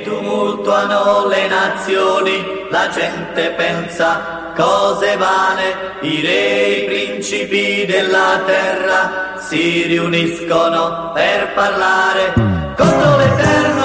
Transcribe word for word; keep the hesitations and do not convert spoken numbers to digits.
tumultuano le nazioni, la gente pensa cose vane, i re, i principi della terra si riuniscono per parlare contro l'Eterno